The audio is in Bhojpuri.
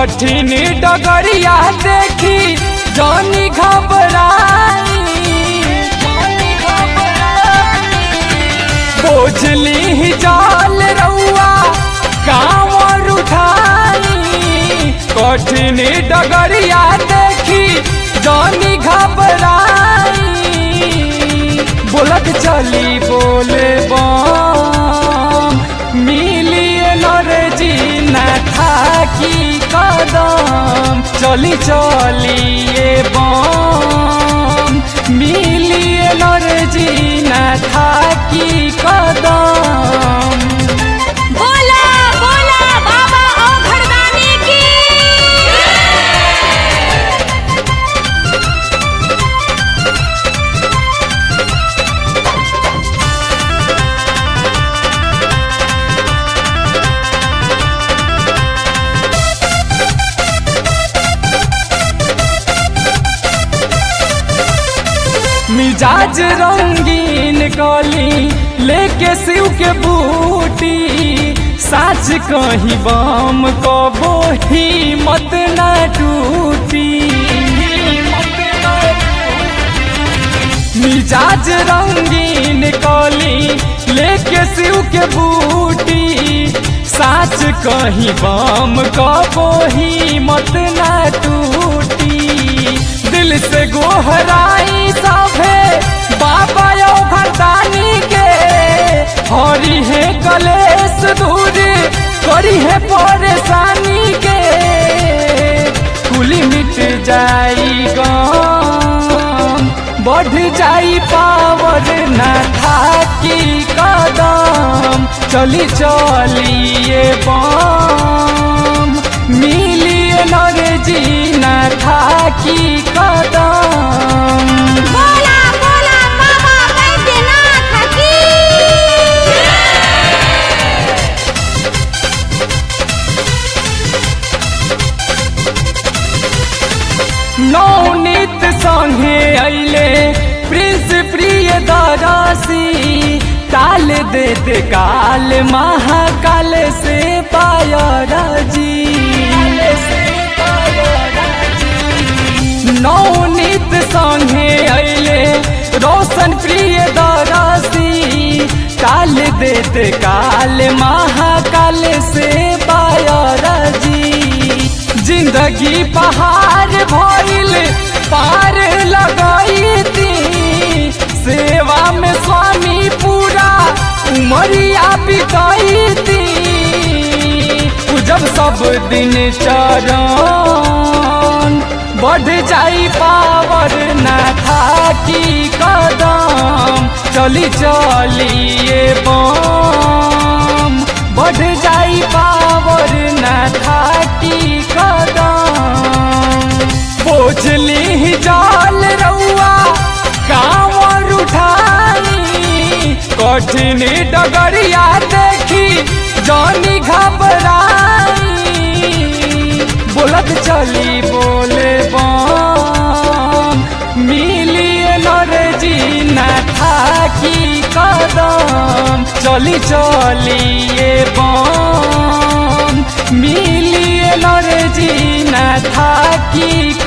कठिन डगरिया देखी जानी घबराई, बोझली जाल रउआ कांवर उठाई। कठिन डगरिया देखी जानी घबराई, बोलत चली बोले बम मिलिए नरजी न थाकी कदम। चली चलिए बम मिलिए नरजी न थाकी कदम। बोला बोला बाबा ओ घरदानी की। मिजाज रंगीन कली लेके शिव के बूटी, साच कहीं बम कबो हिम्मत न टूटी। मिजाज रंगीन कली लेके शिव के बूटी, साच कहीं बम कबो हिम्मत न टूटी। दिल से गोहराई सभे बाबा यो घरदानी के, हरी है कलेश दूर करी है परेशानी के। कुली मिट जाई गम बढ़ जाई पावर न थाकी कदम। चली चलिए बम मिलिए नरजी न थाकी कदम। बोला बोला बाबा बैद्यनाथ की। नौनीत संगे अइले प्रिंस प्रिय दरसी, काल देते काल महाकाल से पायरजी। नौनीत संगे अइले रोशन प्रिय दरसी, काल देते काल महाकाल से पायरजी। जिंदगी पहाड़ भइल पार लगाई थी, सेवा में स्वामी पूरा उमरिया बिताई थी। जब सब दिन चरण बढ़ जाई पावर न थाकी कदम। चली चलिए बम बढ़ जाई पावर न थाकी कदम। बोझली जाल रउआ कांवर उठाई, कठिन डगरिया देखी जानी घबराई। बोलत चली बोले बम मिलिए नरजी न थाकी कदम। चली चलिए बम मिलिए नरजी न थाकी